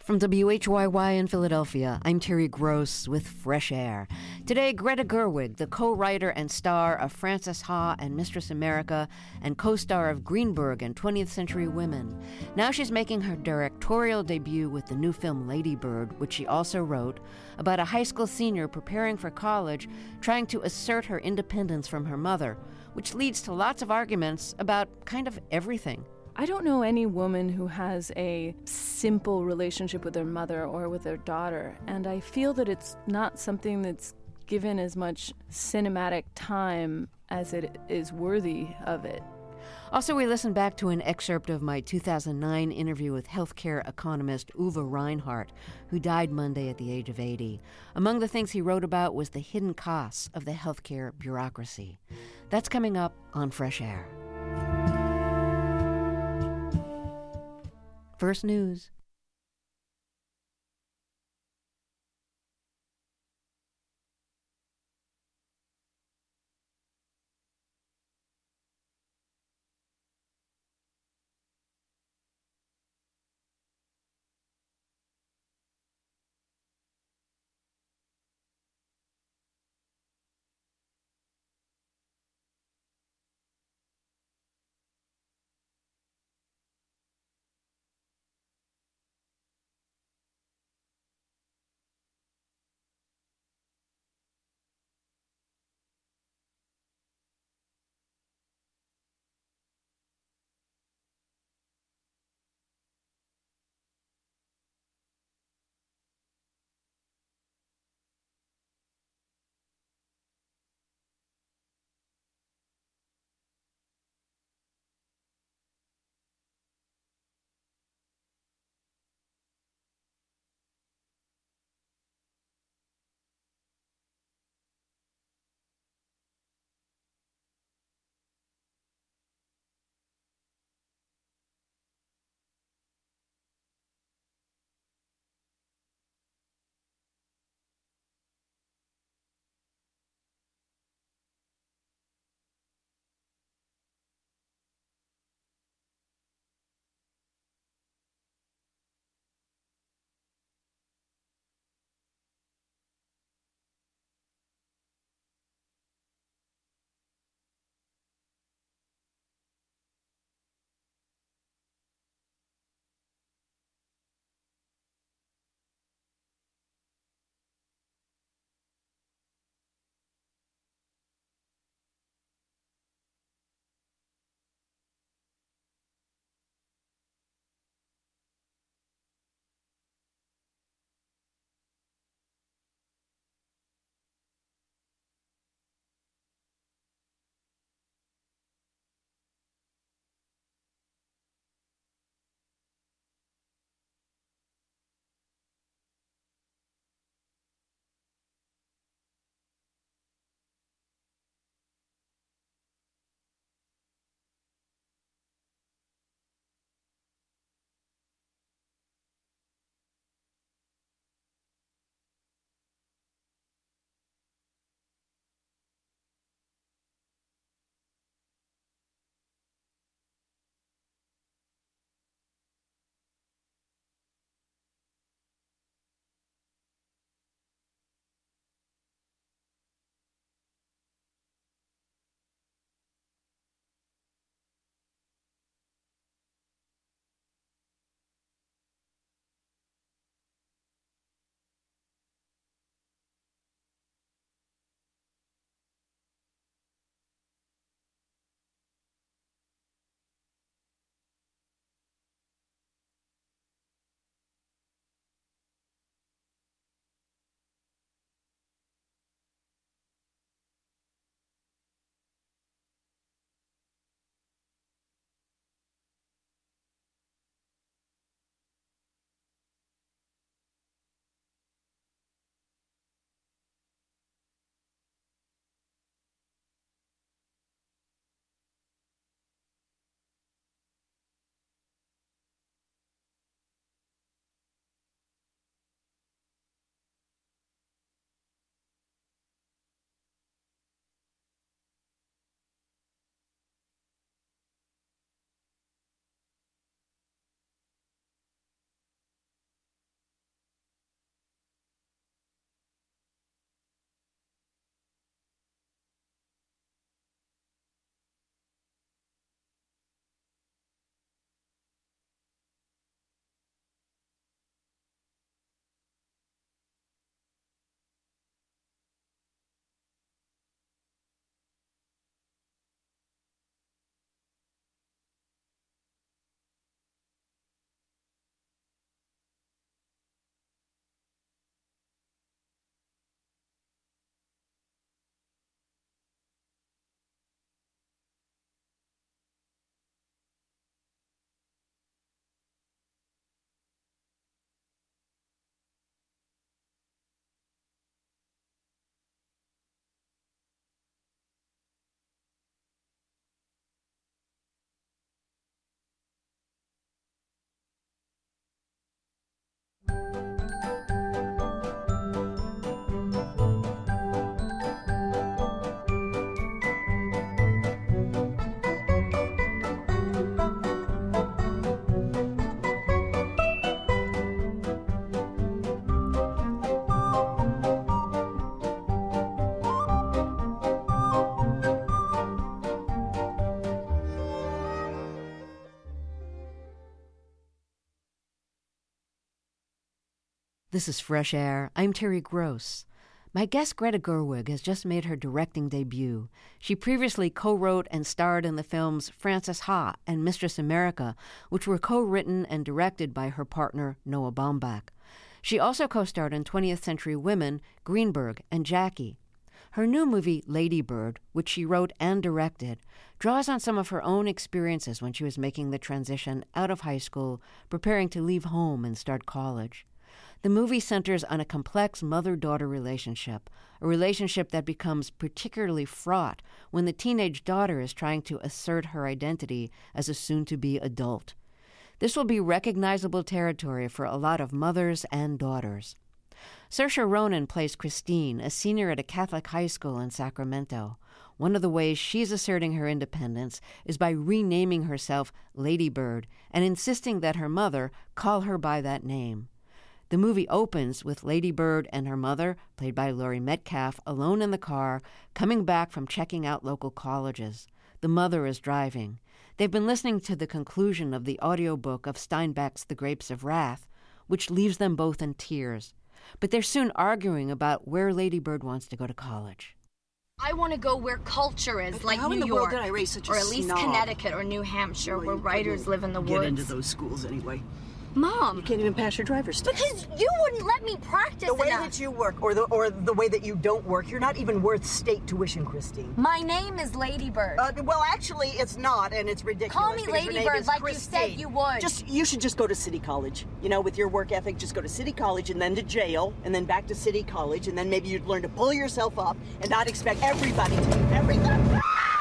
From WHYY in Philadelphia, I'm Terry Gross with Fresh Air. Today, Greta Gerwig, the co-writer and star of Frances Ha and Mistress America, and co-star of Greenberg and 20th Century Women. Now she's making her directorial debut with the new film Lady Bird, which she also wrote, about a high school senior preparing for college, trying to assert her independence from her mother, which leads to lots of arguments about kind of everything. I don't know any woman who has a simple relationship with their mother or with their daughter, and I feel that it's not something that's given as much cinematic time as it is worthy of it. Also, we listened back to an excerpt of my 2009 interview with healthcare economist Uwe Reinhardt, who died Monday at the age of 80. Among the things he wrote about was the hidden costs of the healthcare bureaucracy. That's coming up on Fresh Air. First News. This is Fresh Air. I'm Terry Gross. My guest Greta Gerwig has just made her directing debut. She previously co-wrote and starred in the films Frances Ha and Mistress America, which were co-written and directed by her partner Noah Baumbach. She also co-starred in 20th Century Women, Greenberg, and Jackie. Her new movie, Lady Bird, which she wrote and directed, draws on some of her own experiences when she was making the transition out of high school, preparing to leave home and start college. The movie centers on a complex mother-daughter relationship, a relationship that becomes particularly fraught when the teenage daughter is trying to assert her identity as a soon-to-be adult. This will be recognizable territory for a lot of mothers and daughters. Saoirse Ronan plays Christine, a senior at a Catholic high school in Sacramento. One of the ways she's asserting her independence is by renaming herself Lady Bird and insisting that her mother call her by that name. The movie opens with Lady Bird and her mother, played by Laurie Metcalf, alone in the car, coming back from checking out local colleges. The mother is driving. They've been listening to the conclusion of the audiobook of Steinbeck's The Grapes of Wrath, which leaves them both in tears. But they're soon arguing about where Lady Bird wants to go to college. I want to go where culture is, but like how New in the York, world did I raise such a or at least snob? Connecticut or New Hampshire, Well, where you writers live in the get woods. into those schools anyway. Mom, You can't even pass your driver's test. because you wouldn't let me practice The way enough. that you work, or the way that you don't work, you're not even worth state tuition, Christine. My name is Lady Bird. Well, actually, it's not, and it's ridiculous. Call me because Lady your name Bird is like Christine. you said you would. You should just go to City College. You know, with your work ethic, just go to City College and then to jail, and then back to City College, and then maybe you'd learn to pull yourself up and not expect everybody to do everything.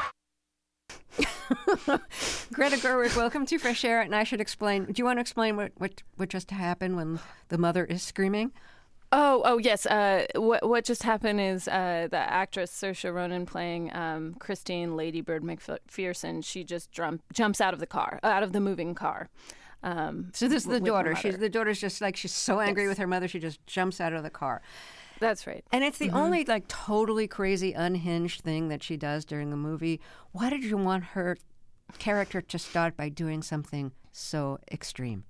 Greta Gerwig, welcome to Fresh Air. And I should explain. Do you want to explain what just happened when the mother is screaming? Oh, yes. What just happened is the actress Saoirse Ronan playing Christine Lady Bird McPherson. She just jumps out of the car, out of the moving car. So this is the daughter. The daughter's just like, she's so angry with her mother, she just jumps out of the car. That's right. And it's the only like totally crazy, unhinged thing that she does during the movie. Why did you want her character to start by doing something so extreme?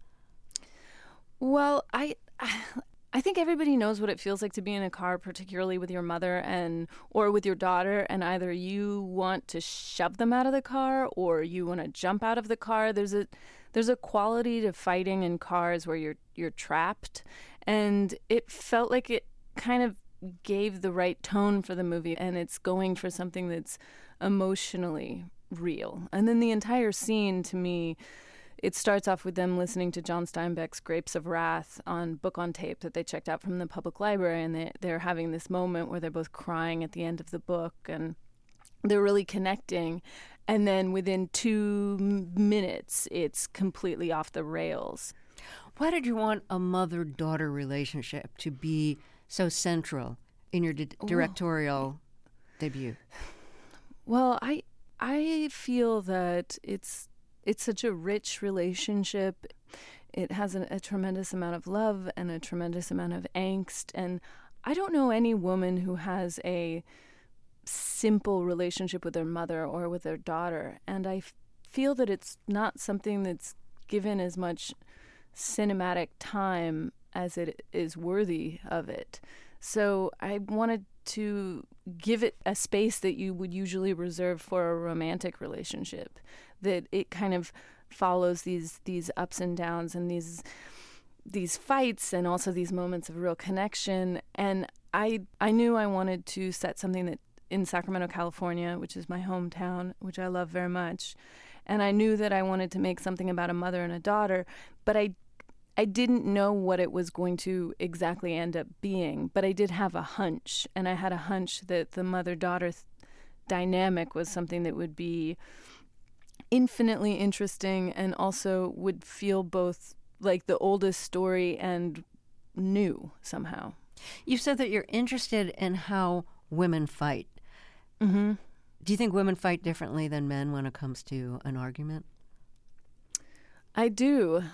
Well, I think everybody knows what it feels like to be in a car, particularly with your mother or with your daughter, and either you want to shove them out of the car or you want to jump out of the car. There's a quality to fighting in cars where you're trapped, and it felt like it kind of gave the right tone for the movie, and it's going for something that's emotionally real. And then the entire scene, to me, it starts off with them listening to John Steinbeck's Grapes of Wrath on book on tape that they checked out from the public library, and they're having this moment where they're both crying at the end of the book, and they're really connecting. And then within 2 minutes, it's completely off the rails. Why did you want a mother-daughter relationship to be so central in your directorial debut? Well, I feel that it's such a rich relationship. It has a tremendous amount of love and a tremendous amount of angst. And I don't know any woman who has a simple relationship with their mother or with their daughter. And I feel that it's not something that's given as much cinematic time as it is worthy of it. So I wanted to give it a space that you would usually reserve for a romantic relationship, that it kind of follows these ups and downs and these fights and also these moments of real connection. And I knew I wanted to set something that in Sacramento, California, which is my hometown, which I love very much. And I knew that I wanted to make something about a mother and a daughter, but I didn't know what it was going to exactly end up being, but I did have a hunch, and I had a hunch that the mother-daughter dynamic was something that would be infinitely interesting and also would feel both like the oldest story and new somehow. You said that you're interested in how women fight. Mm-hmm. Do you think women fight differently than men when it comes to an argument? I do.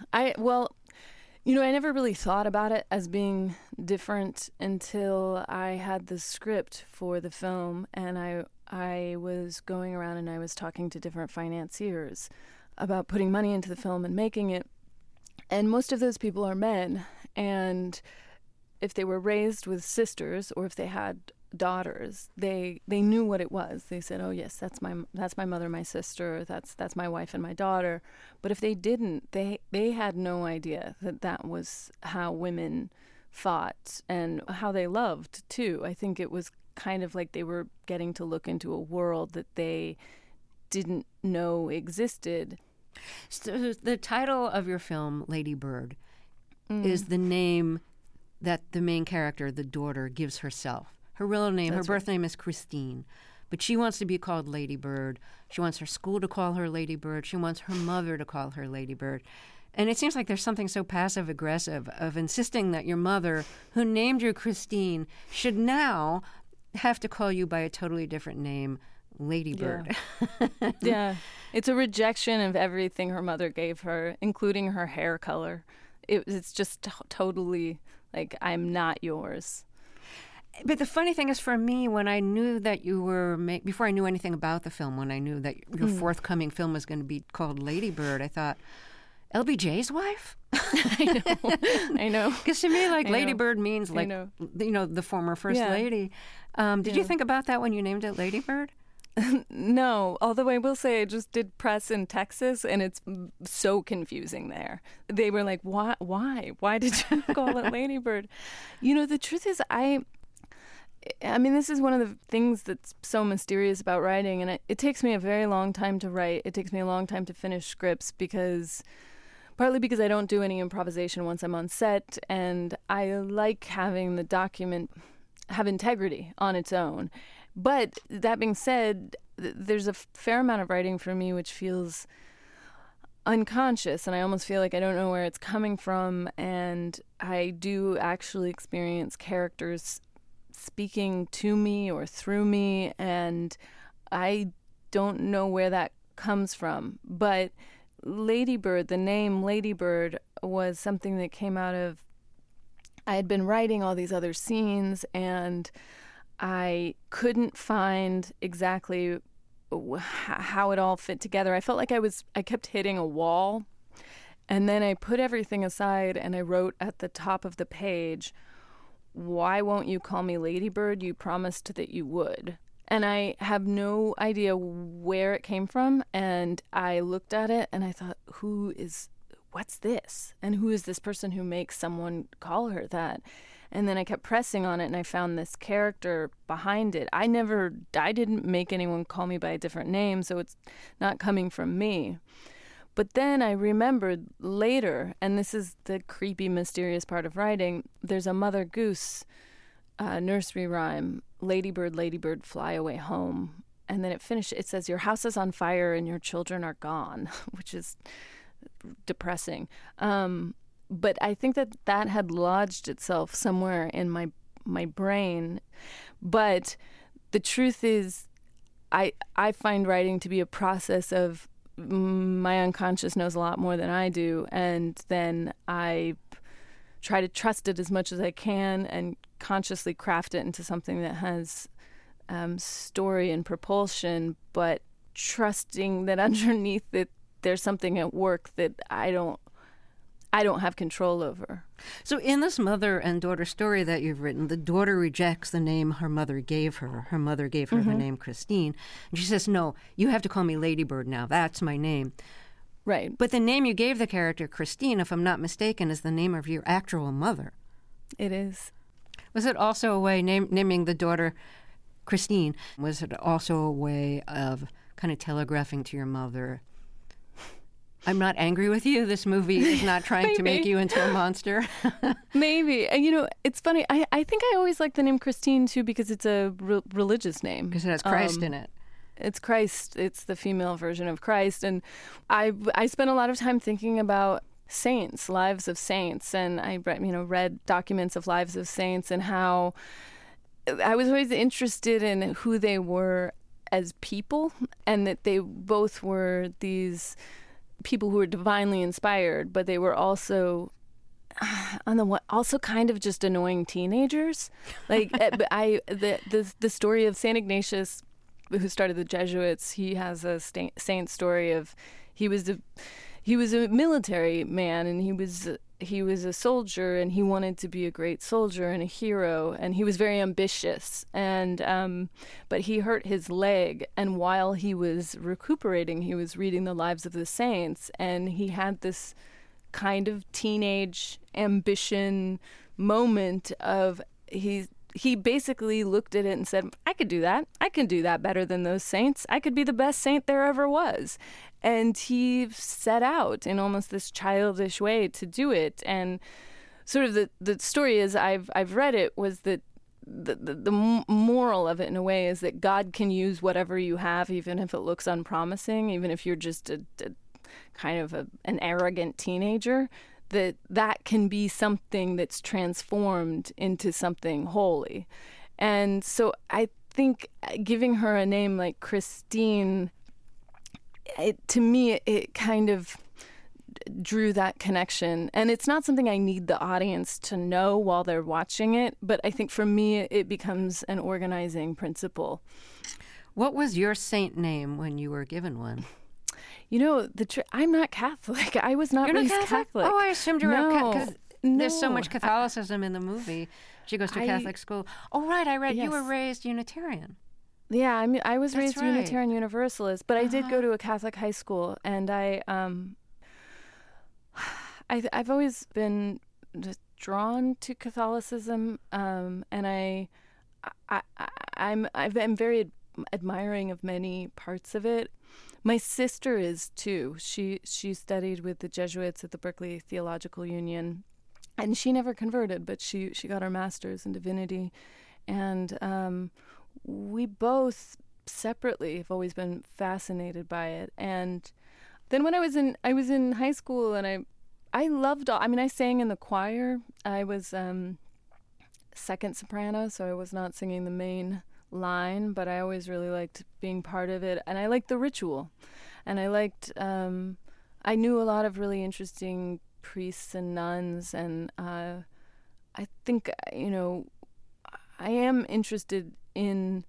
I never really thought about it as being different until I had the script for the film, and I was going around and I was talking to different financiers about putting money into the film and making it. And most of those people are men. And if they were raised with sisters or if they had daughters, they knew what it was. They said, "Oh yes, that's my mother, my sister, that's my wife and my daughter." But if they didn't, they had no idea that was how women fought and how they loved too. I think it was kind of like they were getting to look into a world that they didn't know existed. So the title of your film, Lady Bird, is the name that the main character, the daughter, gives herself. Her real name, her birth name is Christine, but she wants to be called Lady Bird. She wants her school to call her Lady Bird. She wants her mother to call her Lady Bird. And it seems like there's something so passive-aggressive of insisting that your mother, who named you Christine, should now have to call you by a totally different name, Lady Bird. Yeah. Yeah. It's a rejection of everything her mother gave her, including her hair color. It's just totally like, I'm not yours. But the funny thing is, for me, when I knew that you were, before I knew anything about the film, when I knew that your forthcoming film was going to be called Lady Bird, I thought, LBJ's wife? I know. Because to me, like, Lady Bird means, like, the former First Lady. Did you think about that when you named it Lady Bird? No, although I will say I just did press in Texas, and it's so confusing there. They were like, why? Why did you call it Lady Bird? The truth is, I mean, this is one of the things that's so mysterious about writing, and it takes me a very long time to write. It takes me a long time to finish scripts partly because I don't do any improvisation once I'm on set, and I like having the document have integrity on its own. But that being said, there's a fair amount of writing for me which feels unconscious, and I almost feel like I don't know where it's coming from, and I do actually experience characters speaking to me or through me, and I don't know where that comes from. But Lady Bird, the name Lady Bird, was something that came out of, I had been writing all these other scenes, and I couldn't find exactly how it all fit together. I felt like I kept hitting a wall, and then I put everything aside and I wrote at the top of the page, "Why won't you call me Lady Bird? You promised that you would." And I have no idea where it came from. And I looked at it and I thought, what's this? And who is this person who makes someone call her that? And then I kept pressing on it and I found this character behind it. I didn't make anyone call me by a different name, so it's not coming from me. But then I remembered later, and this is the creepy, mysterious part of writing, there's a Mother Goose nursery rhyme, Lady Bird, fly away home. And then it says, your house is on fire and your children are gone, which is depressing. But I think that had lodged itself somewhere in my brain. But the truth is, I find writing to be a process of my unconscious knows a lot more than I do, and then I try to trust it as much as I can and consciously craft it into something that has story and propulsion, but trusting that underneath it there's something at work that I don't have control over. So in this mother and daughter story that you've written, the daughter rejects the name her mother gave her. Her mother gave her the name Christine. And she says, no, you have to call me Lady Bird now. That's my name. Right. But the name you gave the character, Christine, if I'm not mistaken, is the name of your actual mother. It is. Was it also a way, naming the daughter Christine, was it also a way of kind of telegraphing to your mother, I'm not angry with you. This movie is not trying to make you into a monster. Maybe. It's funny. I think I always like the name Christine, too, because it's a religious name. Because it has Christ in it. It's Christ. It's the female version of Christ. And I spent a lot of time thinking about saints, lives of saints. And I read documents of lives of saints and how I was always interested in who they were as people, and that they both were these people who were divinely inspired, but they were also also kind of just annoying teenagers. Like the story of Saint Ignatius, who started the Jesuits, he has a saint story of he was a military man, and he was he was a soldier and he wanted to be a great soldier and a hero, and he was very ambitious, and but he hurt his leg, and while he was recuperating he was reading the lives of the saints, and he had this kind of teenage ambition moment of he basically looked at it and said, I could do that. I can do that better than those saints. I could be the best saint there ever was. And he set out in almost this childish way to do it. And sort of the story, as I've read it, was that the moral of it in a way is that God can use whatever you have, even if it looks unpromising, even if you're just a kind of an arrogant teenager, that can be something that's transformed into something holy. And so I think giving her a name like Christine, to me, it kind of drew that connection. And it's not something I need the audience to know while they're watching it, but I think for me it becomes an organizing principle. What was your saint name when you were given one? You know, I'm not Catholic. I was not raised Catholic. Oh, I assumed you were because No. there's so much Catholicism in the movie. She goes to Catholic school. Oh, right. I read you were raised Unitarian. Yeah, I was That's raised right. Unitarian Universalist, but I did go to a Catholic high school, and I've always been just drawn to Catholicism, and I'm very admiring of many parts of it. My sister is too. She studied with the Jesuits at the Berkeley Theological Union, and she never converted, but she got her master's in divinity, and we both separately have always been fascinated by it. And then when I was in high school, and I loved I sang in the choir. I was second soprano, so I was not singing the main line, but I always really liked being part of it, and I liked the ritual, and I liked I knew a lot of really interesting priests and nuns, and I think I am interested in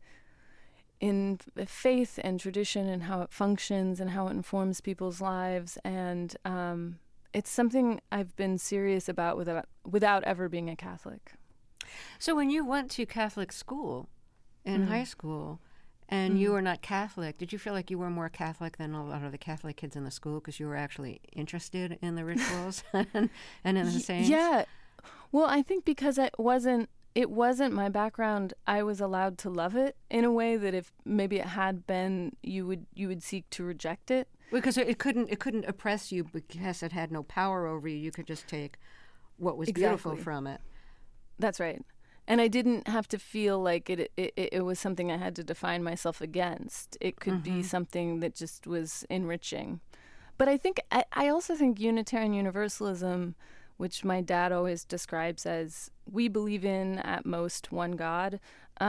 faith and tradition and how it functions and how it informs people's lives, and it's something I've been serious about without ever being a Catholic. So when you went to Catholic school in high school, and you were not Catholic, did you feel like you were more Catholic than a lot of the Catholic kids in the school because you were actually interested in the rituals and in the saints? Yeah. Well, I think because it wasn't my background, I was allowed to love it in a way that if maybe it had been, you would seek to reject it. Because it couldn't oppress you because it had no power over you. You could just take what was beautiful from it. That's right. And I didn't have to feel like it was something I had to define myself against. It could be something that just was enriching. But I also think Unitarian Universalism, which my dad always describes as we believe in at most one God,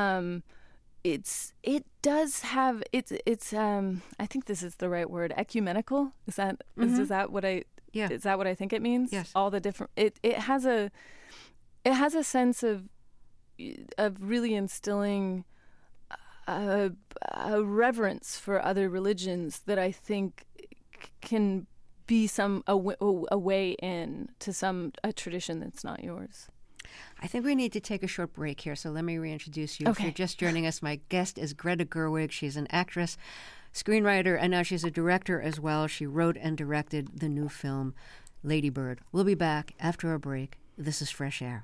it does have it's I think this is the right word, ecumenical. Is that what I think it means? Yes. All the different it has a sense of really instilling a reverence for other religions that I think can be a way in to a tradition that's not yours. I think we need to take a short break here, so let me reintroduce you. Okay. If you're just joining us, my guest is Greta Gerwig. She's an actress, screenwriter, and now she's a director as well. She wrote and directed the new film, Lady Bird. We'll be back after a break. This is Fresh Air.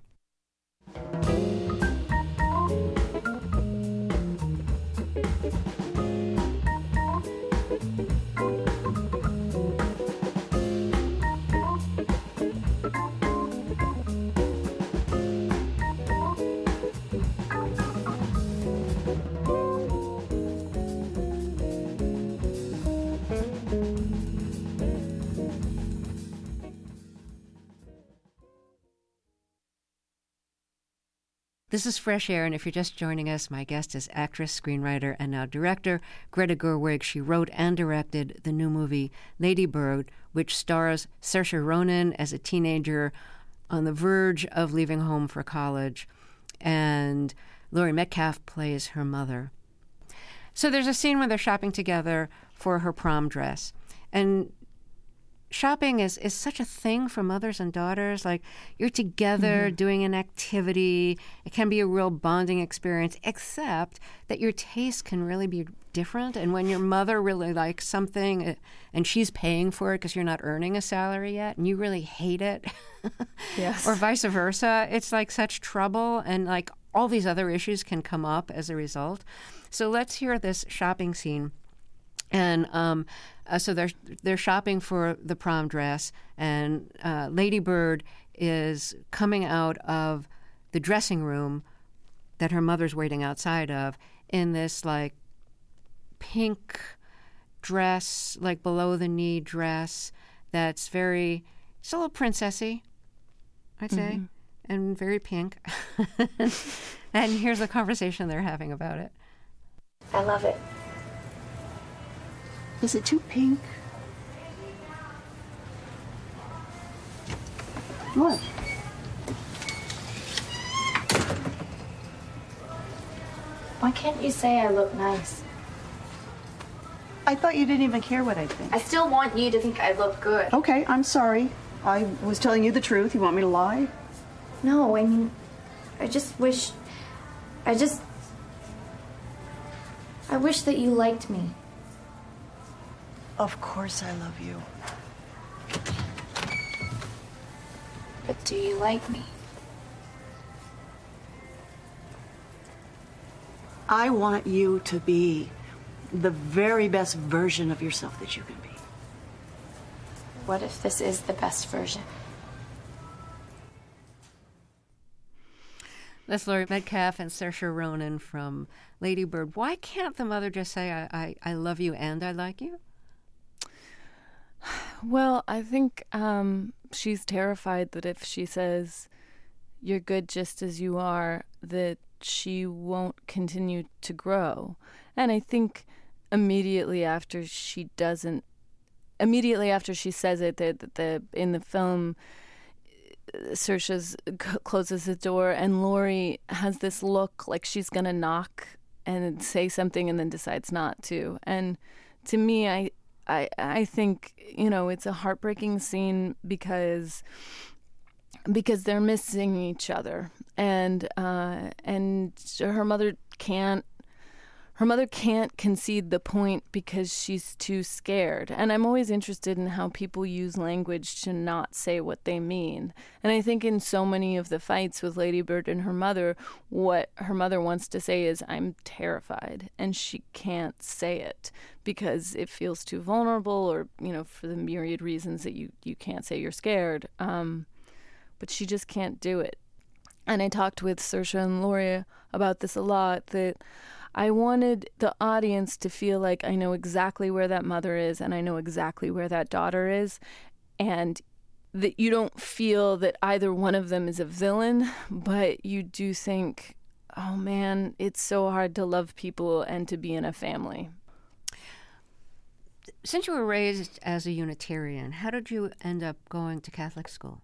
This is Fresh Air, and if you're just joining us, my guest is actress, screenwriter, and now director Greta Gerwig. She wrote and directed the new movie Lady Bird, which stars Saoirse Ronan as a teenager on the verge of leaving home for college, and Laurie Metcalf plays her mother. So there's a scene where they're shopping together for her prom dress, and shopping is such a thing for mothers and daughters. Like, you're together doing an activity. It can be a real bonding experience, except that your taste can really be different. And when your mother really likes something and she's paying for it because you're not earning a salary yet and you really hate it, Yes. or vice versa, it's like such trouble. And like all these other issues can come up as a result. So let's hear this shopping scene. And so they're shopping for the prom dress, and Lady Bird is coming out of the dressing room that her mother's waiting outside of in this like pink dress, like below the knee dress that's it's a little princessy, I'd say, and very pink. And here's the conversation they're having about it. I love it. Is it too pink? What? Why can't you say I look nice? I thought you didn't even care what I think. I still want you to think I look good. Okay, I'm sorry. I was telling you the truth. You want me to lie? No, I mean, I wish that you liked me. Of course I love you. But do you like me? I want you to be the very best version of yourself that you can be. What if this is the best version? That's Laurie Metcalf and Saoirse Ronan from Lady Bird. Why can't the mother just say, I love you and I like you? Well, I think she's terrified that if she says, you're good just as you are, that she won't continue to grow. And I think immediately after she says it, that in the film, Saoirse closes the door and Laurie has this look like she's going to knock and say something and then decides not to. And to me, I think, it's a heartbreaking scene because they're missing each other, and her mother can't concede the point because she's too scared. And I'm always interested in how people use language to not say what they mean. And I think in so many of the fights with Lady Bird and her mother, what her mother wants to say is, I'm terrified. And she can't say it because it feels too vulnerable, or, for the myriad reasons that you can't say you're scared. But she just can't do it. And I talked with Saoirse and Laurie about this a lot, that I wanted the audience to feel like I know exactly where that mother is and I know exactly where that daughter is, and that you don't feel that either one of them is a villain, but you do think, oh man, it's so hard to love people and to be in a family. Since you were raised as a Unitarian, how did you end up going to Catholic school?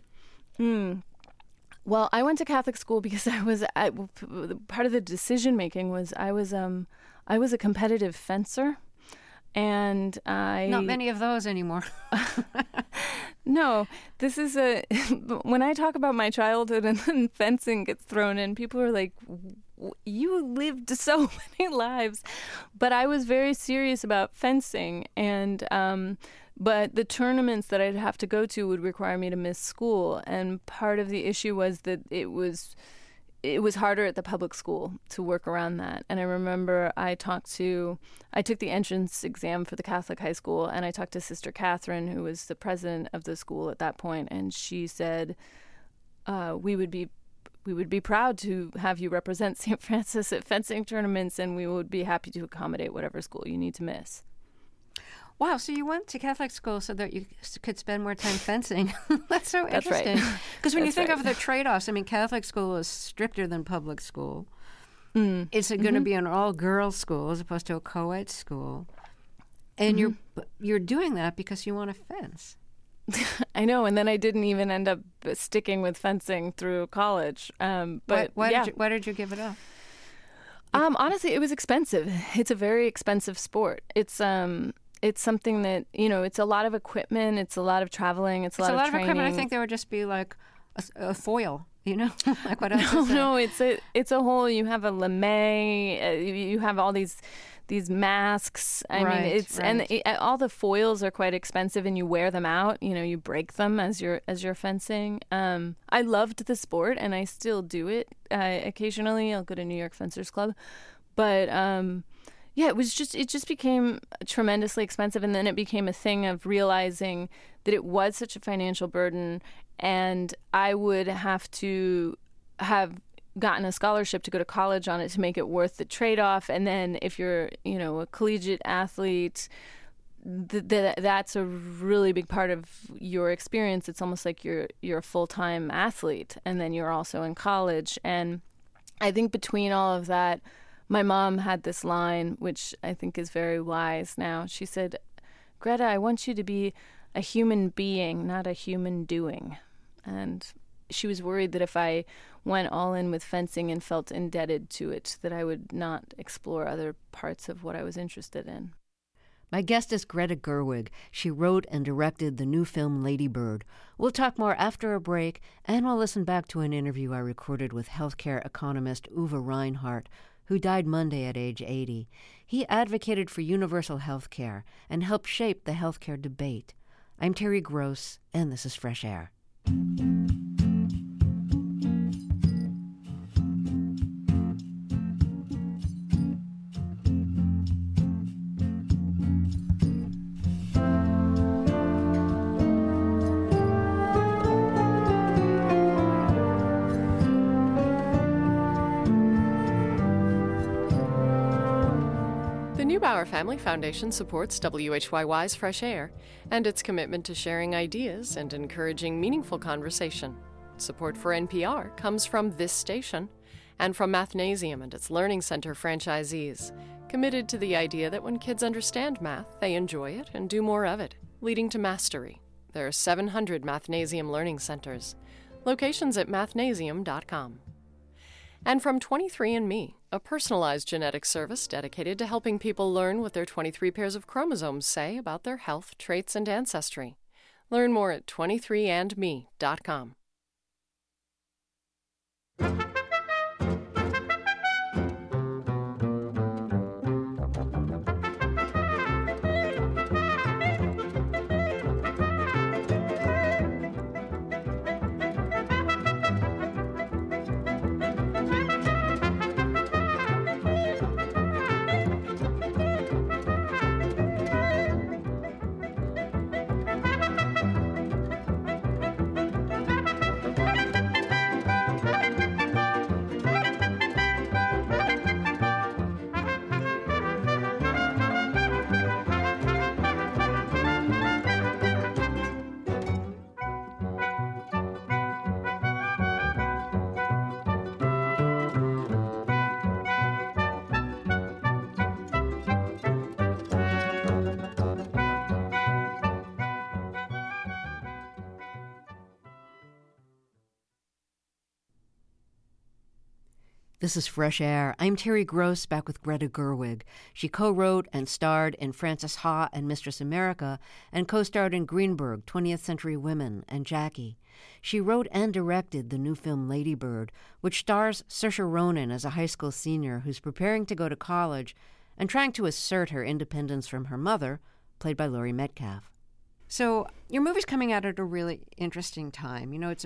Well, I went to Catholic school because part of the decision making was I was a competitive fencer, and not many of those anymore. No, this is when I talk about my childhood and then fencing gets thrown in, people are like, you lived so many lives. But I was very serious about fencing, and but the tournaments that I'd have to go to would require me to miss school. And part of the issue was that it was harder at the public school to work around that. And I remember I took the entrance exam for the Catholic high school, and I talked to Sister Catherine, who was the president of the school at that point, and she said, we would be proud to have you represent St. Francis at fencing tournaments, and we would be happy to accommodate whatever school you need to miss. Wow, so you went to Catholic school so that you could spend more time fencing. That's so interesting. Because when you think of the trade-offs, I mean, Catholic school is stricter than public school. It's going to be an all-girls school as opposed to a co-ed school. And you're doing that because you want to fence. I know, and then I didn't even end up sticking with fencing through college. But why did you give it up? Honestly, it was expensive. It's a very expensive sport. it's something that, it's a lot of equipment, it's a lot of traveling, it's a lot of training. Equipment. I think there would just be like a foil, like what else? No, it's a whole. You have a lame, you have all these masks. I mean, it's right. And all the foils are quite expensive, and you wear them out. You break them as you're fencing. I loved the sport, and I still do it occasionally. I'll go to New York Fencers Club, but yeah, it just became tremendously expensive, and then it became a thing of realizing that it was such a financial burden, and I would have to have gotten a scholarship to go to college on it to make it worth the trade-off. And then if you're, a collegiate athlete, that's a really big part of your experience. It's almost like you're a full-time athlete, and then you're also in college. And I think between all of that, my mom had this line, which I think is very wise now. She said, "Greta, I want you to be a human being, not a human doing." And she was worried that if I went all in with fencing and felt indebted to it, that I would not explore other parts of what I was interested in. My guest is Greta Gerwig. She wrote and directed the new film Lady Bird. We'll talk more after a break, and we'll listen back to an interview I recorded with healthcare economist Uwe Reinhardt, who died Monday at age 80. He advocated for universal health care and helped shape the healthcare debate. I'm Terry Gross, and this is Fresh Air. Neubauer Family Foundation supports WHYY's Fresh Air and its commitment to sharing ideas and encouraging meaningful conversation. Support for NPR comes from this station and from Mathnasium and its Learning Center franchisees, committed to the idea that when kids understand math, they enjoy it and do more of it, leading to mastery. There are 700 Mathnasium Learning Centers, locations at mathnasium.com. And from 23andMe, a personalized genetic service dedicated to helping people learn what their 23 pairs of chromosomes say about their health, traits, and ancestry. Learn more at 23andme.com. This is Fresh Air. I'm Terry Gross, back with Greta Gerwig. She co-wrote and starred in Frances Ha and Mistress America, and co-starred in Greenberg, 20th Century Women, and Jackie. She wrote and directed the new film Lady Bird, which stars Saoirse Ronan as a high school senior who's preparing to go to college and trying to assert her independence from her mother, played by Laurie Metcalf. So your movie's coming out at a really interesting time. It's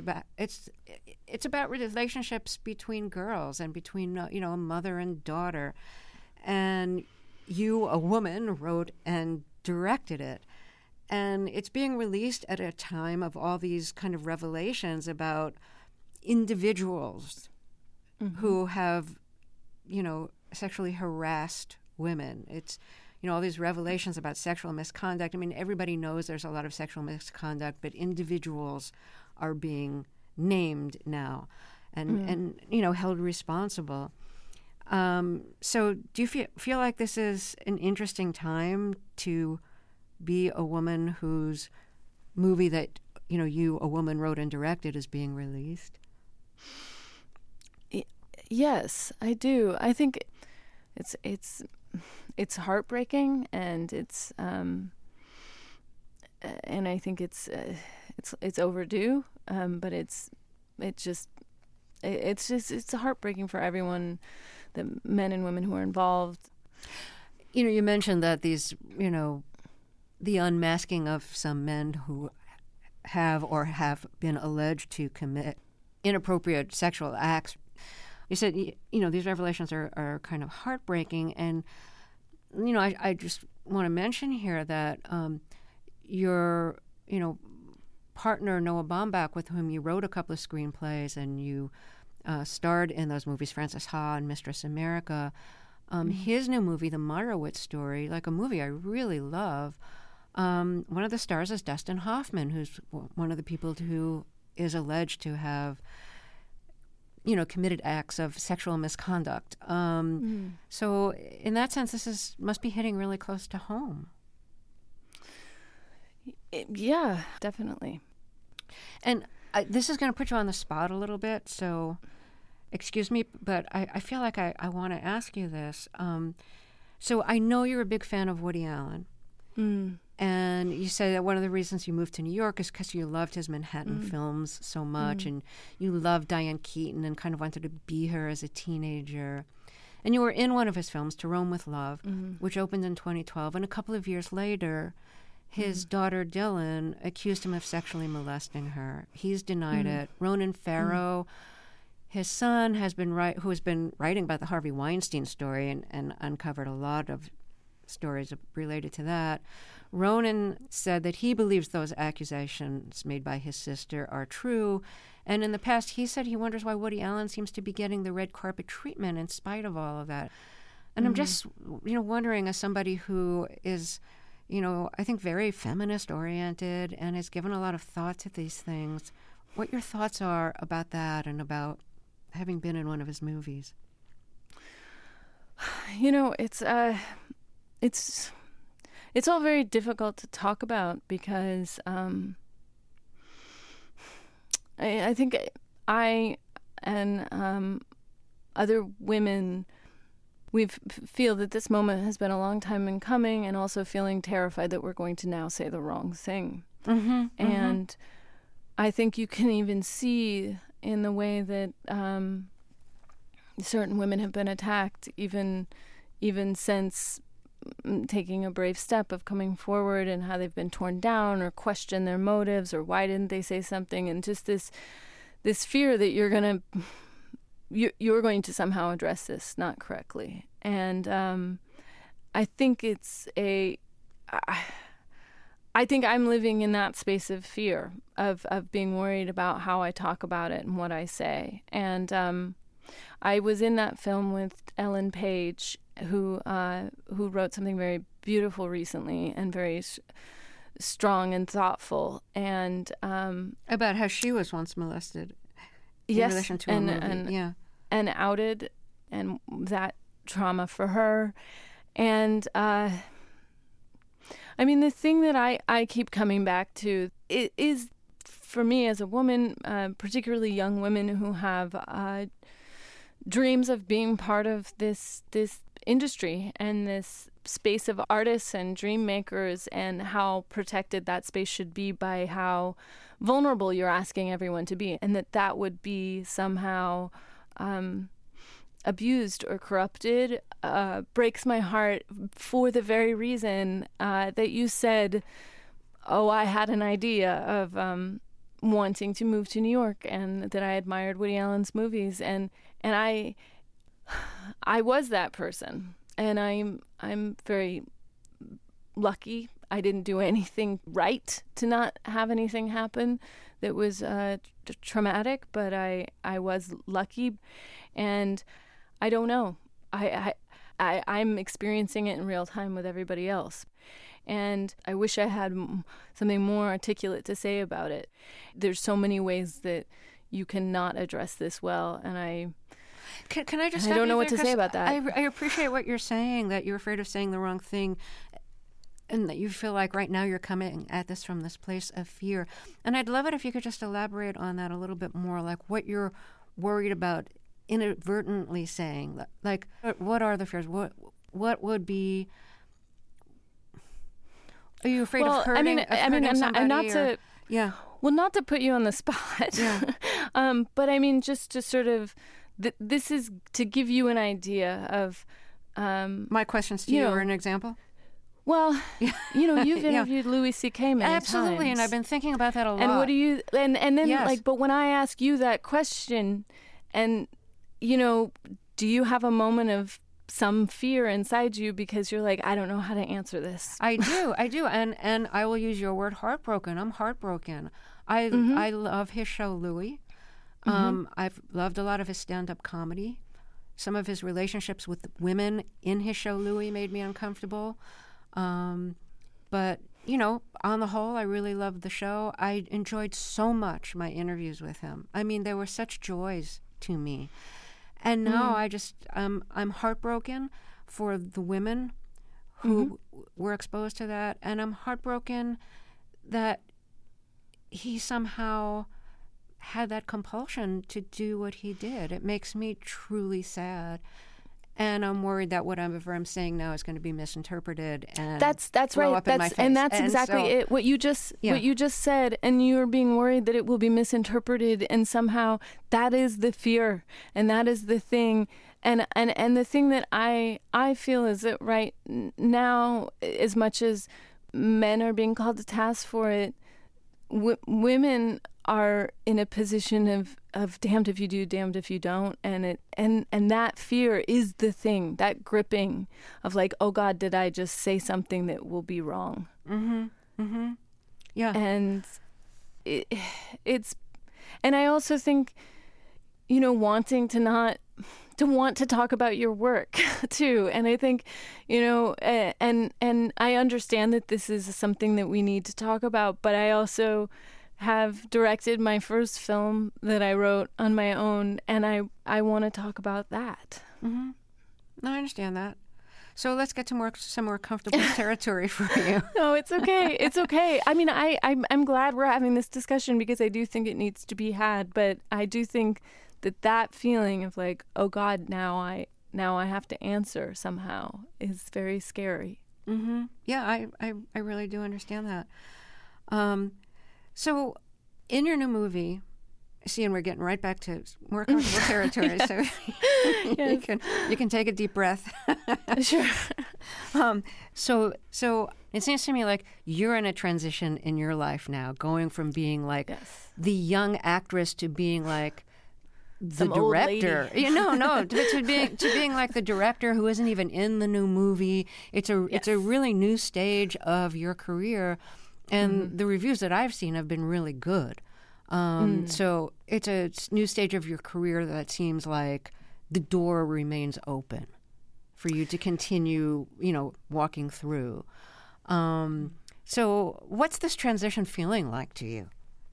about relationships between girls and between a mother and daughter. And you, a woman, wrote and directed it. And it's being released at a time of all these kind of revelations about individuals who have, sexually harassed women. It's all these revelations about sexual misconduct. I mean, everybody knows there's a lot of sexual misconduct, but individuals are being named now and held responsible. So do you feel like this is an interesting time to be a woman whose movie that, you, a woman, wrote and directed is being released? Yes, I do. I think it's it's heartbreaking, and it's and I think it's overdue, but it's heartbreaking for everyone, the men and women who are involved. You mentioned that these, the unmasking of some men who have been alleged to commit inappropriate sexual acts. You said, these revelations are kind of heartbreaking. And, I just want to mention here that your, partner, Noah Baumbach, with whom you wrote a couple of screenplays and you starred in those movies, Frances Ha and Mistress America, his new movie, The Meyerowitz Story, like a movie I really love, one of the stars is Dustin Hoffman, who's one of the people who is alleged to have committed acts of sexual misconduct. So in that sense, this must be hitting really close to home. Yeah, definitely. And this is going to put you on the spot a little bit, so excuse me, but I feel like I want to ask you this. So I know you're a big fan of Woody Allen. And you say that one of the reasons you moved to New York is because you loved his Manhattan films so much, and you loved Diane Keaton and kind of wanted to be her as a teenager. And you were in one of his films, To Rome with Love, which opened in 2012. And a couple of years later, his daughter Dylan accused him of sexually molesting her. He's denied it. Ronan Farrow, his son, who has been writing about the Harvey Weinstein story and uncovered a lot of stories related to that. Ronan said that he believes those accusations made by his sister are true. And in the past, he said he wonders why Woody Allen seems to be getting the red carpet treatment in spite of all of that. And I'm just, wondering, as somebody who is, I think very feminist oriented and has given a lot of thought to these things, what your thoughts are about that and about having been in one of his movies. It's all very difficult to talk about because I think I and other women, we feel that this moment has been a long time in coming, and also feeling terrified that we're going to now say the wrong thing. And I think you can even see in the way that certain women have been attacked, even since taking a brave step of coming forward, and how they've been torn down or questioned their motives or why didn't they say something, and just this fear that you're going to somehow address this not correctly. And I think I think I'm living in that space of fear of being worried about how I talk about it and what I say. And I was in that film with Ellen Page, who wrote something very beautiful recently and very strong and thoughtful, and about how she was once molested. In yes, relation to a movie. And outed, and that trauma for her. And the thing that I keep coming back to is, for me as a woman, particularly young women who have dreams of being part of this industry and this space of artists and dream makers, and how protected that space should be by how vulnerable you're asking everyone to be, and that would be somehow abused or corrupted, breaks my heart for the very reason that you said, I had an idea of wanting to move to New York, and that I admired Woody Allen's movies, and I was that person, and I'm very lucky. I didn't do anything right to not have anything happen that was traumatic, but I was lucky, and I don't know. I'm experiencing it in real time with everybody else. And I wish I had something more articulate to say about it. There's so many ways that you cannot address this well, and I just I don't know what to say about that. I appreciate what you're saying, that you're afraid of saying the wrong thing, and that you feel like right now you're coming at this from this place of fear. And I'd love it if you could just elaborate on that a little bit more, like what you're worried about inadvertently saying. Like, what are the fears? What what would be... Are you afraid well, of hurting? I'm not to... Yeah. Well, not to put you on the spot, Yeah. but I mean, just to sort of, this is to give you an idea of... My questions to you are an example? Well, you've interviewed Louis C.K. many Absolutely, times. and I've been thinking about that a lot. And what do you... And then, Yes. but when I ask you that question, and, do you have a moment of some fear inside you because you're like, I don't know how to answer this? I do, and I will use your word, heartbroken. I'm heartbroken. I love his show, Louis. I've loved a lot of his stand-up comedy. Some of his relationships with women in his show, Louis, made me uncomfortable. But, on the whole, I really loved the show. I enjoyed so much my interviews with him. I mean, they were such joys to me. And now I'm heartbroken for the women who were exposed to that. And I'm heartbroken that he somehow had that compulsion to do what he did. It makes me truly sad. And I'm worried that whatever I'm saying now is going to be misinterpreted and that's blow right. up in my face. And that's exactly so, it. What you just said, and you're being worried that it will be misinterpreted, and somehow that is the fear, and that is the thing. And the thing that I feel is that right now, as much as men are being called to task for it, women are in a position of damned if you do, damned if you don't, and that fear is the thing, that gripping of like, oh God, did I just say something that will be wrong? Yeah. And it's, and I also think, wanting to want to talk about your work too. And I think, and I understand that this is something that we need to talk about, but I also have directed my first film that I wrote on my own, and I want to talk about that. No, I understand that. So let's get to some more comfortable territory for you. No, it's okay. It's okay. I mean, I'm glad we're having this discussion because I do think it needs to be had, but I do think that feeling of like, oh God, now I have to answer somehow is very scary. Yeah, I really do understand that. So in your new movie, see, and we're getting right back to more comfortable territory, so you can take a deep breath. Sure. So it seems to me like you're in a transition in your life now, going from being like the young actress to being like the director. To being like the director who isn't even in the new movie. It's a really new stage of your career. And the reviews that I've seen have been really good. So it's a new stage of your career that seems like the door remains open for you to continue, walking through. So what's this transition feeling like to you?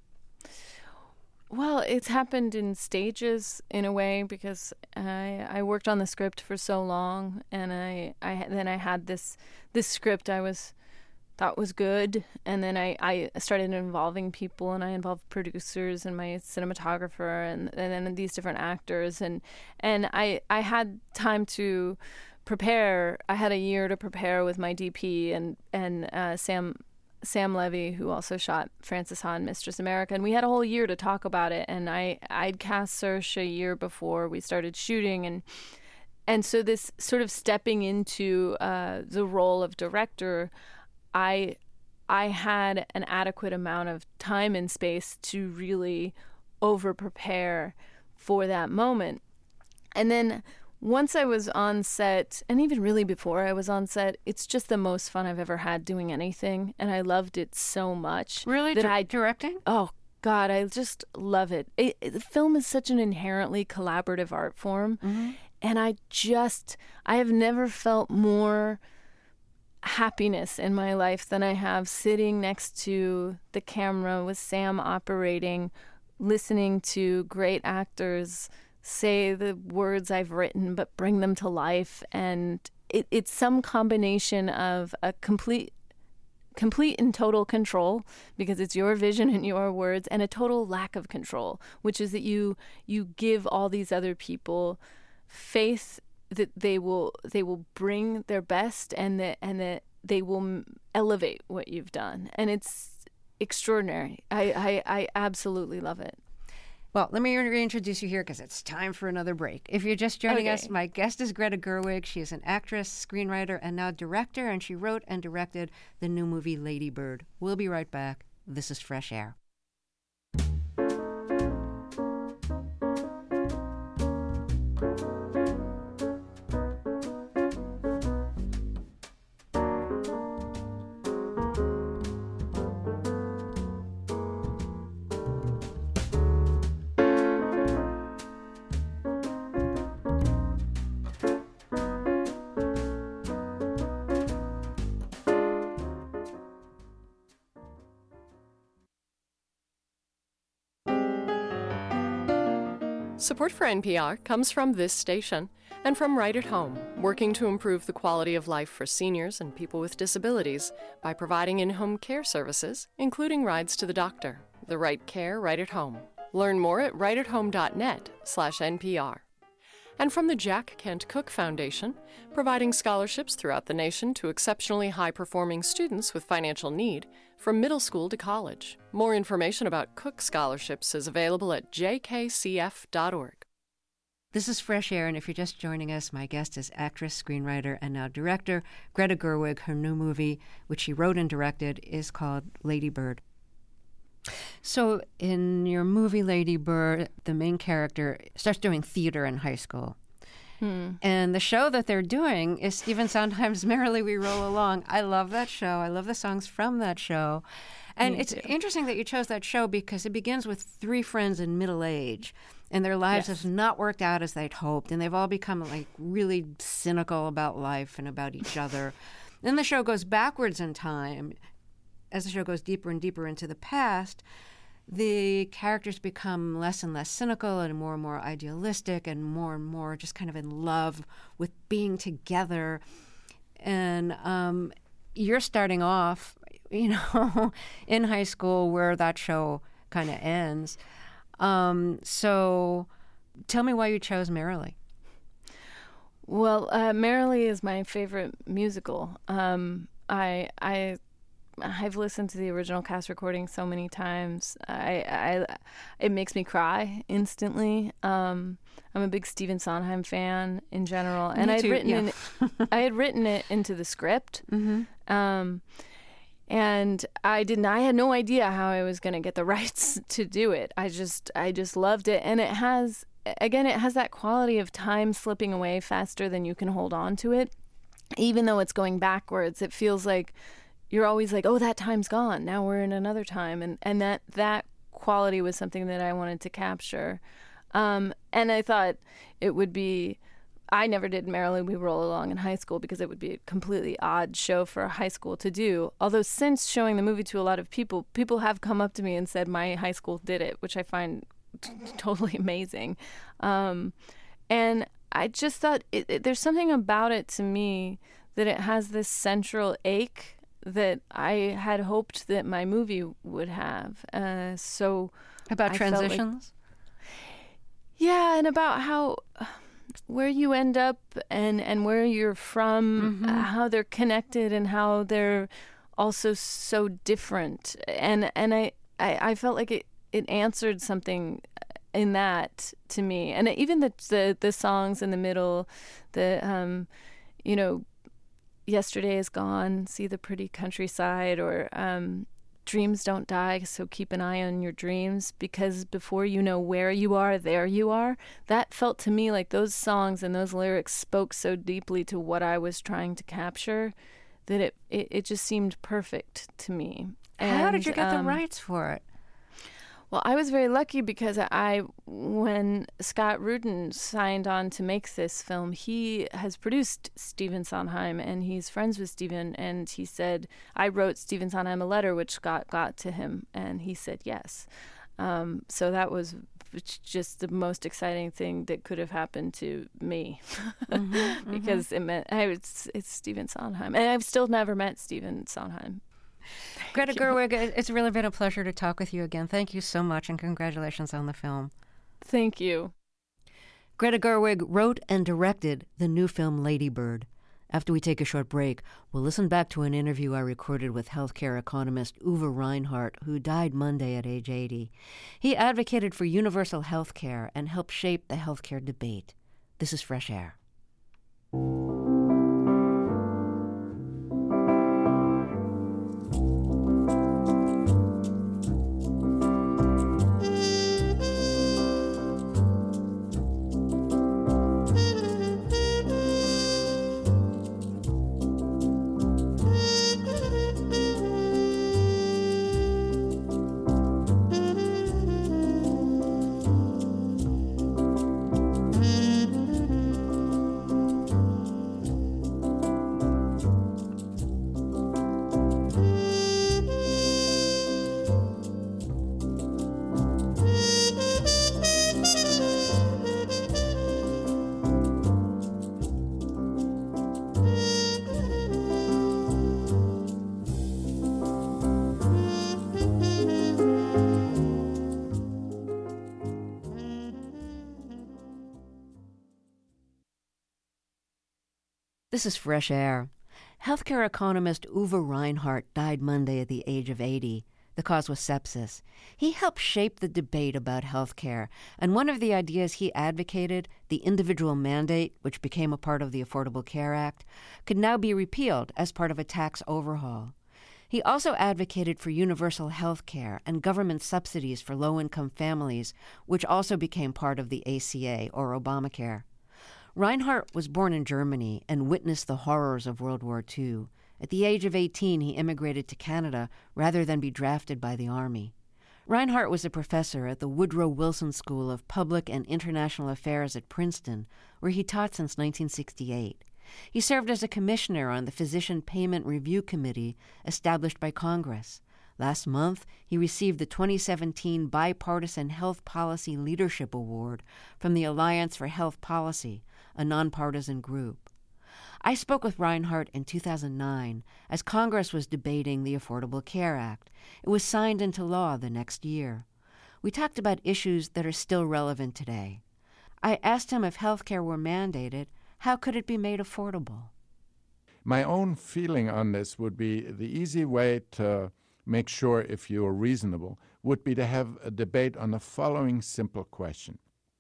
Well, it's happened in stages in a way because I worked on the script for so long, and I had this script I thought was good, and then I started involving people, and I involved producers and my cinematographer and then these different actors, and I had time to prepare. I had a year to prepare with my DP and Sam Levy, who also shot Frances Ha and Mistress America, and we had a whole year to talk about it. And I'd cast Saoirse a year before we started shooting, and so this sort of stepping into the role of director, I had an adequate amount of time and space to really over-prepare for that moment. And then once I was on set, and even really before I was on set, it's just the most fun I've ever had doing anything, and I loved it so much. Really? Directing? Oh, God, I just love it. The film is such an inherently collaborative art form, and I have never felt more happiness in my life than I have sitting next to the camera with Sam operating, listening to great actors say the words I've written but bring them to life. And it's some combination of a complete and total control, because it's your vision and your words, and a total lack of control, which is that you give all these other people faith that they will bring their best, and that they will elevate what you've done, and it's extraordinary. I absolutely love it. Well, let me reintroduce you here because it's time for another break. If you're just joining us, my guest is Greta Gerwig. She is an actress, screenwriter, and now director, and she wrote and directed the new movie Lady Bird. We'll be right back. This is Fresh Air. Support for NPR comes from this station and from Right at Home, working to improve the quality of life for seniors and people with disabilities by providing in-home care services, including rides to the doctor. The right care right at home. Learn more at rightathome.net/NPR. And from the Jack Kent Cooke Foundation, providing scholarships throughout the nation to exceptionally high-performing students with financial need from middle school to college. More information about Cooke scholarships is available at jkcf.org. This is Fresh Air, and if you're just joining us, my guest is actress, screenwriter, and now director Greta Gerwig. Her new movie, which she wrote and directed, is called Lady Bird. So in your movie Lady Bird, the main character starts doing theater in high school. And the show that they're doing is Stephen Sondheim's Merrily We Roll Along. I love that show. I love the songs from that show. And it's interesting that you chose that show because it begins with three friends in middle age, and their lives have not worked out as they'd hoped, and they've all become like really cynical about life and about each other. Then the show goes backwards in time. As the show goes deeper and deeper into the past, the characters become less and less cynical and more idealistic and more just kind of in love with being together. And you're starting off, in high school where that show kind of ends. So tell me why you chose Merrily. Well, Merrily is my favorite musical. I've listened to the original cast recording so many times. It makes me cry instantly. I'm a big Stephen Sondheim fan in general, and I had written it into the script. And I had no idea how I was going to get the rights to do it. I just loved it, and it has that quality of time slipping away faster than you can hold on to it. Even though it's going backwards, it feels like you're always like, oh, that time's gone. Now we're in another time. And that quality was something that I wanted to capture. And I thought it would be, I never did Merrily We Roll Along in high school because it would be a completely odd show for a high school to do. Although since showing the movie to a lot of people have come up to me and said my high school did it, which I find totally amazing. And I just thought there's something about it to me that it has this central ache that I had hoped that my movie would have. So about transitions? Yeah, and about how where you end up and where you're from, how they're connected and how they're also so different. And I felt like it answered something in that to me. And even the songs in the middle, Yesterday is Gone, See the Pretty Countryside, or Dreams Don't Die, so keep an eye on your dreams, because before you know where you are, there you are. That felt to me like those songs and those lyrics spoke so deeply to what I was trying to capture that it just seemed perfect to me. How did you get the rights for it? Well, I was very lucky because when Scott Rudin signed on to make this film, he has produced Stephen Sondheim, and he's friends with Stephen, and he said, I wrote Stephen Sondheim a letter, which Scott got to him, and he said yes. So that was just the most exciting thing that could have happened to me, because it meant it's Stephen Sondheim, and I've still never met Stephen Sondheim. Greta Gerwig, it's really been a pleasure to talk with you again. Thank you so much, and congratulations on the film. Thank you. Greta Gerwig wrote and directed the new film Lady Bird. After we take a short break, we'll listen back to an interview I recorded with healthcare economist Uwe Reinhardt, who died Monday at age 80. He advocated for universal health care and helped shape the healthcare debate. This is Fresh Air. This is Fresh Air. Healthcare economist Uwe Reinhardt died Monday at the age of 80. The cause was sepsis. He helped shape the debate about healthcare, and one of the ideas he advocated, the individual mandate, which became a part of the Affordable Care Act, could now be repealed as part of a tax overhaul. He also advocated for universal health care and government subsidies for low-income families, which also became part of the ACA, or Obamacare. Reinhardt was born in Germany and witnessed the horrors of World War II. At the age of 18, he immigrated to Canada rather than be drafted by the Army. Reinhardt was a professor at the Woodrow Wilson School of Public and International Affairs at Princeton, where he taught since 1968. He served as a commissioner on the Physician Payment Review Committee established by Congress. Last month, he received the 2017 Bipartisan Health Policy Leadership Award from the Alliance for Health Policy, a nonpartisan group. I spoke with Reinhardt in 2009 as Congress was debating the Affordable Care Act. It was signed into law the next year. We talked about issues that are still relevant today. I asked him if health care were mandated, how could it be made affordable? My own feeling on this would be the easy way to make sure if you are reasonable would be to have a debate on the following simple question.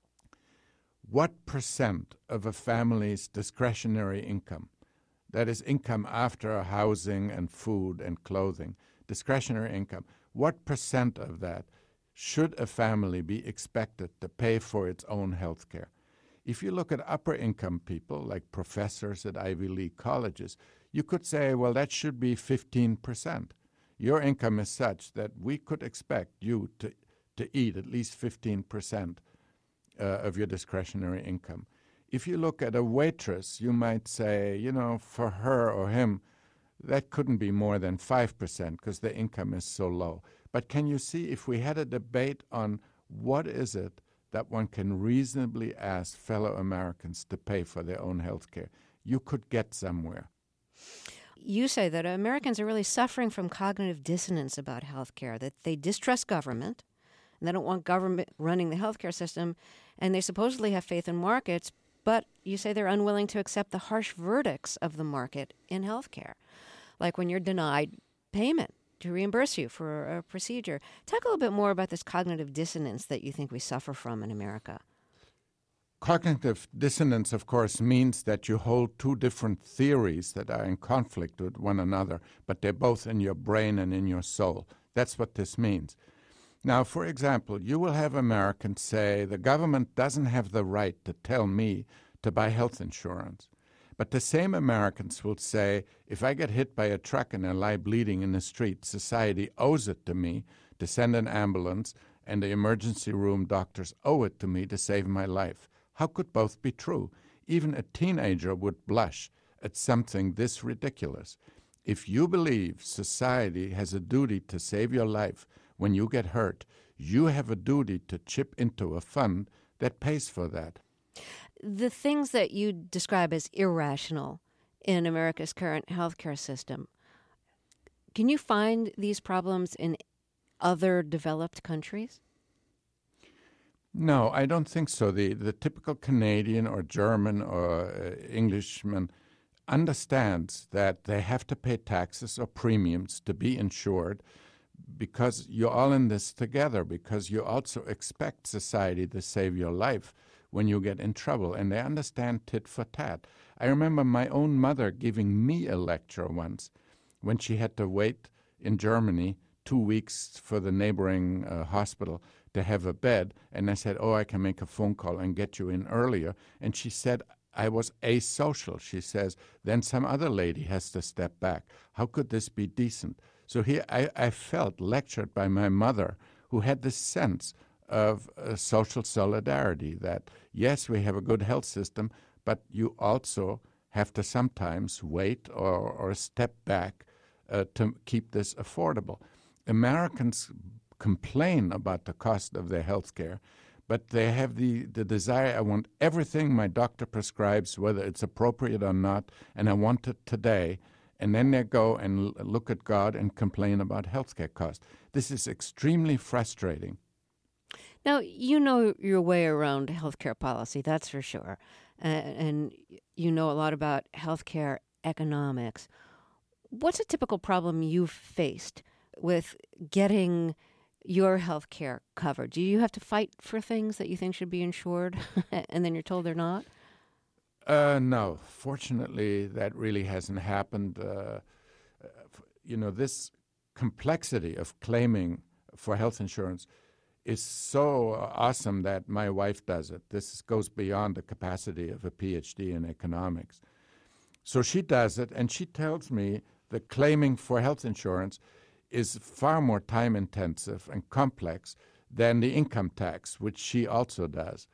What percent of a family's discretionary income, that is income after housing and food and clothing, discretionary income, what percent of that should a family be expected to pay for its own health care? If you look at upper income people, like professors at Ivy League colleges, you could say, well, that should be 15%. Your income is such that we could expect you to eat at least 15% of your discretionary income. If you look at a waitress, you might say, for her or him, that couldn't be more than 5% because the income is so low. But can you see if we had a debate on what is it that one can reasonably ask fellow Americans to pay for their own health care, you could get somewhere. You say that Americans are really suffering from cognitive dissonance about health care, that they distrust government, and they don't want government running the healthcare system, and they supposedly have faith in markets, but you say they're unwilling to accept the harsh verdicts of the market in healthcare, like when you're denied payment to reimburse you for a procedure. Talk a little bit more about this cognitive dissonance that you think we suffer from in America. Cognitive dissonance, of course, means that you hold two different theories that are in conflict with one another, but they're both in your brain and in your soul. That's what this means. Now, for example, you will have Americans say the government doesn't have the right to tell me to buy health insurance. But the same Americans will say, if I get hit by a truck and I lie bleeding in the street, society owes it to me to send an ambulance, and the emergency room doctors owe it to me to save my life. How could both be true? Even a teenager would blush at something this ridiculous. If you believe society has a duty to save your life when you get hurt, you have a duty to chip into a fund that pays for that. The things that you describe as irrational in America's current healthcare system, can you find these problems in other developed countries? No, I don't think so. The typical Canadian or German or Englishman understands that they have to pay taxes or premiums to be insured because you're all in this together, because you also expect society to save your life when you get in trouble, and they understand tit for tat. I remember my own mother giving me a lecture once when she had to wait in Germany 2 weeks for the neighboring hospital to have a bed, and I said, I can make a phone call and get you in earlier. And she said I was asocial. She says, then some other lady has to step back. How could this be decent? So here I felt lectured by my mother, who had this sense of social solidarity, that yes, we have a good health system, but you also have to sometimes wait or step back to keep this affordable. Americans complain about the cost of their health care, but they have the desire, I want everything my doctor prescribes, whether it's appropriate or not, and I want it today. And then they go and look at God and complain about health care costs. This is extremely frustrating. Now, you know your way around healthcare policy, that's for sure. And you know a lot about healthcare economics. What's a typical problem you've faced with getting your health care covered? Do you have to fight for things that you think should be insured and then you're told they're not? No. Fortunately, that really hasn't happened. This complexity of claiming for health insurance is so awesome that my wife does it. This goes beyond the capacity of a PhD in economics. So she does it, and she tells me that claiming for health insurance is far more time-intensive and complex than the income tax, which she also does.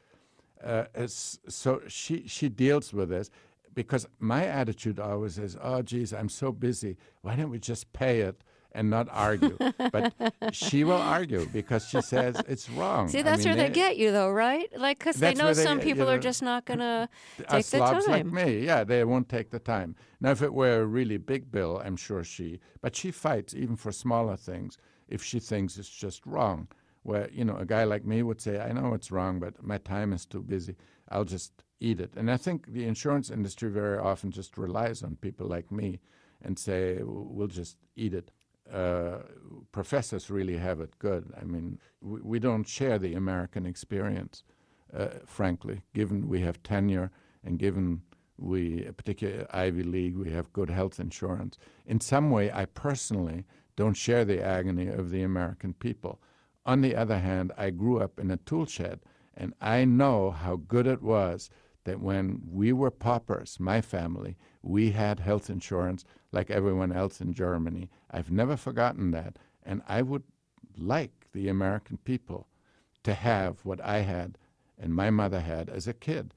So she deals with this, because my attitude always is, geez, I'm so busy. Why don't we just pay it and not argue? But she will argue because she says it's wrong. See, that's where they get you, though, right? Like, because they know some people are just not going to take the time. Like me, yeah, they won't take the time. Now, if it were a really big bill, I'm sure but she fights even for smaller things if she thinks it's just wrong. Where, a guy like me would say, I know it's wrong, but my time is too busy. I'll just eat it. And I think the insurance industry very often just relies on people like me and say, we'll just eat it. Professors really have it good. I mean, we don't share the American experience, frankly, given we have tenure and given particularly Ivy League, we have good health insurance. In some way, I personally don't share the agony of the American people. On the other hand, I grew up in a tool shed, and I know how good it was that when we were paupers, my family, we had health insurance like everyone else in Germany. I've never forgotten that, and I would like the American people to have what I had and my mother had as a kid.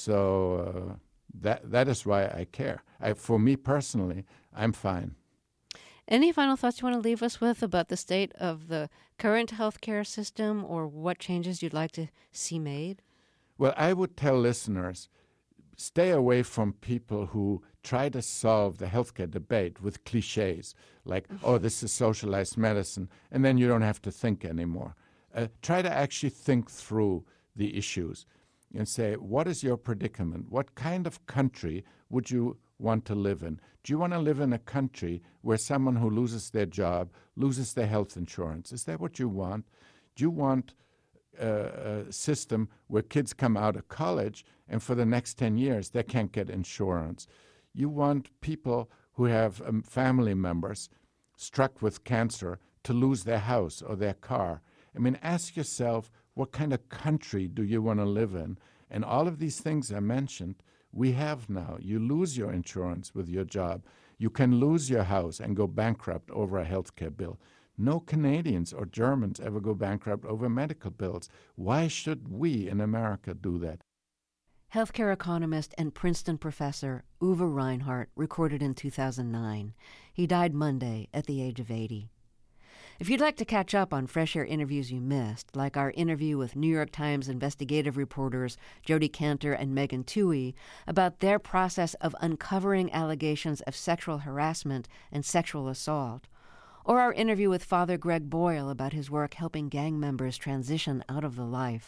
So that is why I care. For me personally, I'm fine. Any final thoughts you want to leave us with about the state of the current healthcare system, or what changes you'd like to see made? Well, I would tell listeners, stay away from people who try to solve the healthcare debate with cliches like, this is socialized medicine, and then you don't have to think anymore. Try to actually think through the issues and say, what is your predicament? What kind of country would you want to live in? Do you want to live in a country where someone who loses their job loses their health insurance? Is that what you want? Do you want a system where kids come out of college and for the next 10 years they can't get insurance? You want people who have family members struck with cancer to lose their house or their car. I mean, ask yourself, what kind of country do you want to live in? And all of these things I mentioned, we have now. You lose your insurance with your job. You can lose your house and go bankrupt over a health care bill. No Canadians or Germans ever go bankrupt over medical bills. Why should we in America do that? Healthcare economist and Princeton professor Uwe Reinhardt recorded in 2009. He died Monday at the age of 80. If you'd like to catch up on Fresh Air interviews you missed, like our interview with New York Times investigative reporters Jodi Kantor and Megan Twohey about their process of uncovering allegations of sexual harassment and sexual assault, or our interview with Father Greg Boyle about his work helping gang members transition out of the life,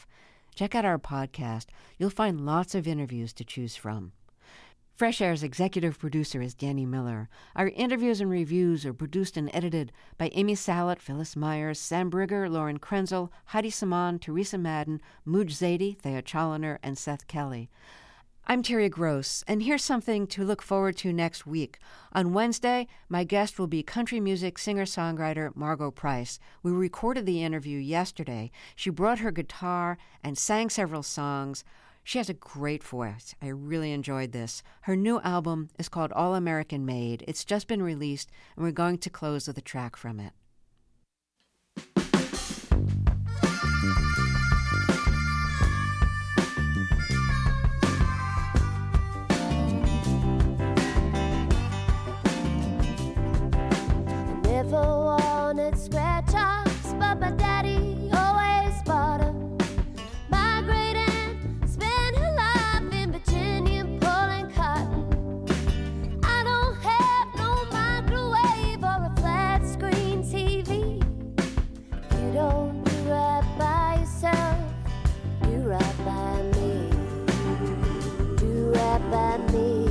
check out our podcast. You'll find lots of interviews to choose from. Fresh Air's executive producer is Danny Miller. Our interviews and reviews are produced and edited by Amy Salat, Phyllis Myers, Sam Brigger, Lauren Krenzel, Heidi Saman, Teresa Madden, Mooj Zadie, Thea Challoner, and Seth Kelly. I'm Terry Gross, and here's something to look forward to next week. On Wednesday, my guest will be country music singer-songwriter Margo Price. We recorded the interview yesterday. She brought her guitar and sang several songs. She has a great voice. I really enjoyed this. Her new album is called All American Made. It's just been released, and we're going to close with a track from it. Never wanted scratch-offs, but my daddy always bought them. My great aunt spent her life in Virginia pulling cotton. I don't have no microwave or a flat screen TV. You don't do right by yourself, do right by me. Do right by me.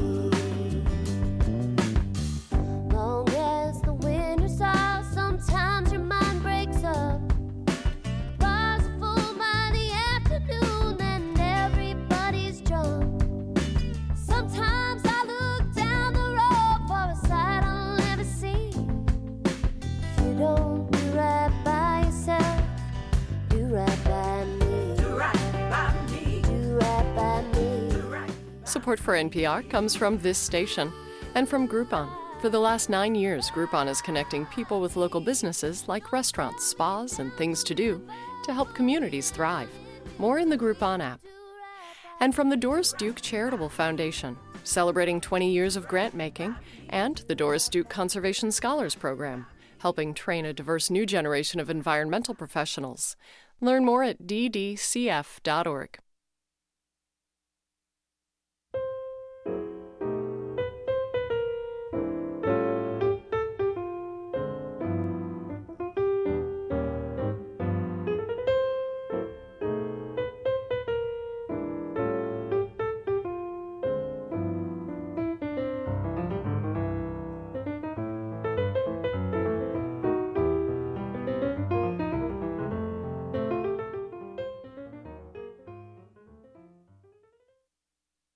Sometimes your mind breaks up. Bars are full by the afternoon and everybody's drunk. Sometimes I look down the road for a sight I'll never see. If you don't do right by yourself, do right by me. Do right by me. Do right by me. Support for NPR comes from this station and from Groupon. For the last 9 years, Groupon is connecting people with local businesses like restaurants, spas, and things to do to help communities thrive. More in the Groupon app. And from the Doris Duke Charitable Foundation, celebrating 20 years of grant-making, and the Doris Duke Conservation Scholars Program, helping train a diverse new generation of environmental professionals. Learn more at ddcf.org.